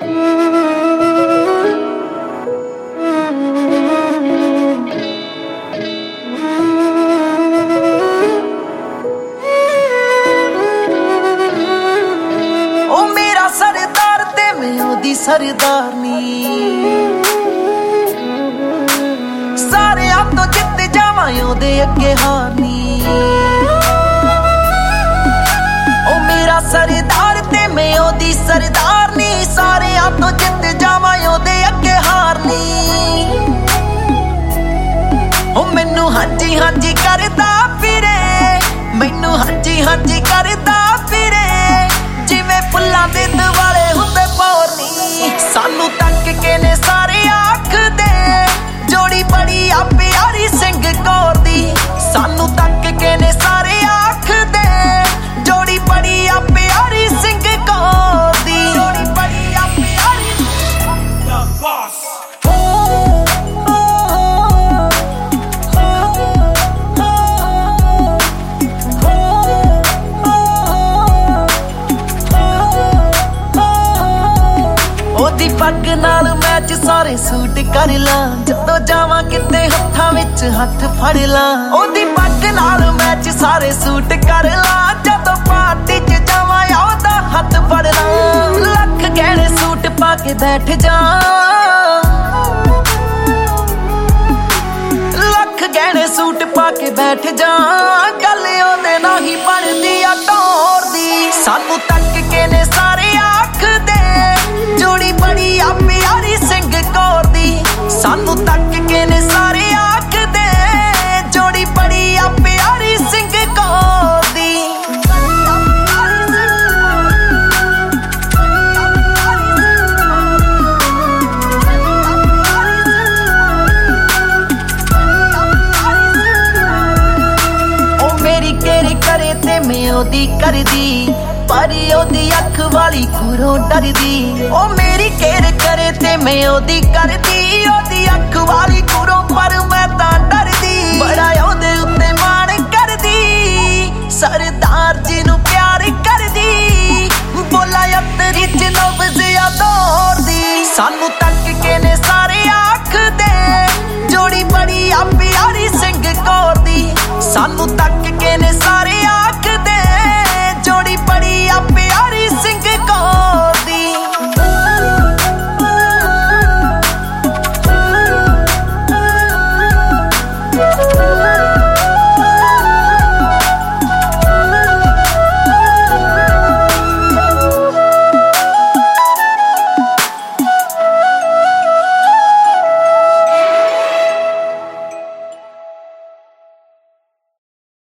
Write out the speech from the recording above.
सरदार ते मैं ओदी सरदारनी सारे आप तो जित जावां ओदे अगे हारनी ओ मेरा सरदार ते मैं ओदी सरदारनी सारे आप तो जित जावां ओदे अगे हारनी ओ मैनू हांजी हांजी करदा फिरे मैनू हांजी हांजी करदा फिरे जिवें फुल्लां दे दिवाले हुंदे पौरनी सानू तक के ने सारे आखदे जोड़ी बड़ी आ प्यारी सिंह कौर दी सानू तक के ने सारे आखदे जोड़ी बड़ी आ प्यारी सिंह कौर दी जोड़ी बड़ी आ प्यारी द बॉस ओदी पग नाल मैच सारे सूट कर लां जदों जावां किते हत्थां विच हत्थ फड़ लां ओदी पग नाल मैच सारे सूट कर लां जदों पार्टी च जावां ओदा हत्थ फड़ लां लख गहने सूट पा के बैठ जा लख गहने सूट पा के बैठ जा गल ओदे नाल ही बनदी आ टोर दी सानू तक के ने सारे आखदे जोड़ी बड़ी आ प्यारी सिंह कौर दी सानू तक के ने सारे आखदे जोड़ी बड़ी आ प्यारी सिंह कौर दी ओ मेरी केरी करे ते मैं ओदी करदी पर ओदी अख वाली कुरों डरदी ओ मेरी केर करे ते मैं ओदी करदी ओदी अख वाली कुरों पर मैं तां डरदी बड़ा ओदे उत्ते मान करदी सरदार जी नू प्यार करदी बोला अतरी च लफ्ज़ आ दौर दी सानू तक के ने सारे आखदे जोड़ी बड़ी आ प्यारी सिंह कौर दी सानू तक के ने सारे